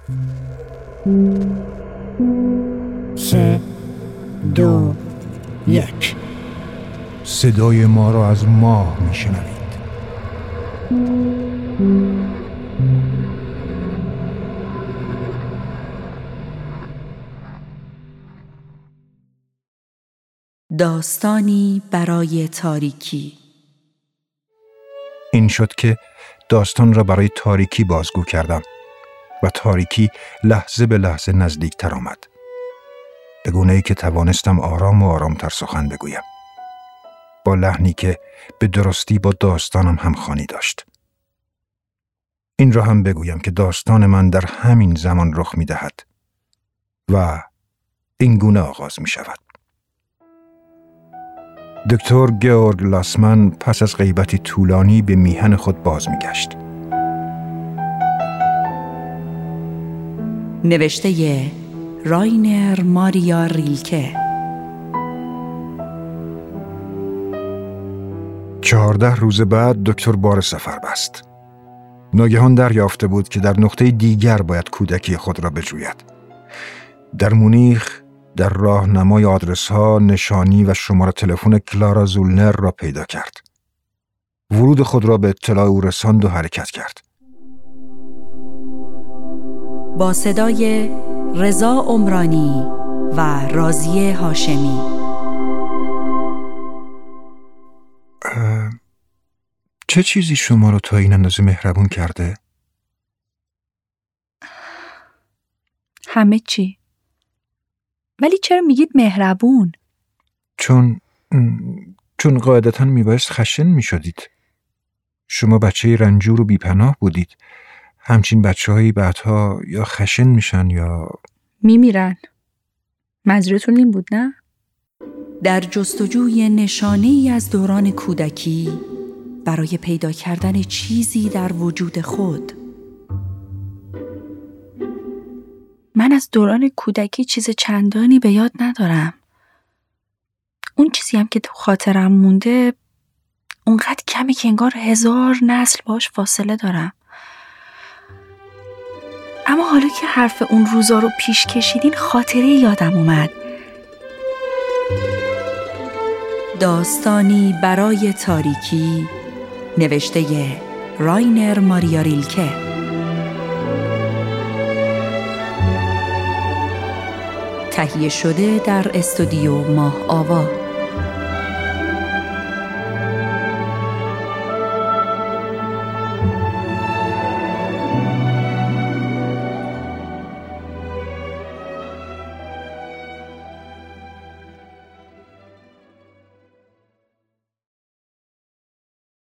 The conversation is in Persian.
3 2 1. صدای ما را از ماه میشنوید. داستانی برای تاریکی. این شد که داستان را برای تاریکی بازگو کردم و تاریکی لحظه به لحظه نزدیکتر آمد، به گونه‌ای که توانستم آرام و آرامتر سخن بگویم، با لحنی که به درستی با داستانم همخوانی داشت. این را هم بگویم که داستان من در همین زمان رخ می دهد و این گونه آغاز می شود. دکتر گیورگ لاسمن پس از غیبتی طولانی به میهن خود باز می گشت. نوشته راینر ماریا ریلکه. 14 روز بعد دکتر بار سفر بست. ناگهان دریافته بود که در نقطه دیگر باید کودکی خود را بجوید. در مونیخ در راهنمای آدرس‌ها نشانی و شماره تلفن کلارا زولنر را پیدا کرد. ورود خود را به اطلاع او رساند و حرکت کرد. با صدای رضا عمرانی و راضیه هاشمی. چه چیزی شما رو تا این اندازه مهربون کرده؟ همه چی. ولی چرا میگید مهربون؟ چون قاعدتاً میبایست خشن میشدید. شما بچه رنجور و بیپناه بودید. همچین بچه‌هایی بعدها یا خشن میشن یا میمیرن. منظورتون این بود نه؟ در جستجوی نشانه‌ای از دوران کودکی برای پیدا کردن چیزی در وجود خود. من از دوران کودکی چیز چندانی به یاد ندارم. اون چیزی هم که تو خاطرم مونده اونقدر کمی که انگار 1000 نسل باش فاصله دارم. اما حالا که حرف اون روزا رو پیش کشیدین خاطره یادم اومد. داستانی برای تاریکی، نوشته راینر ماریا ریلکه. تهیه شده در استودیو ماه آوا.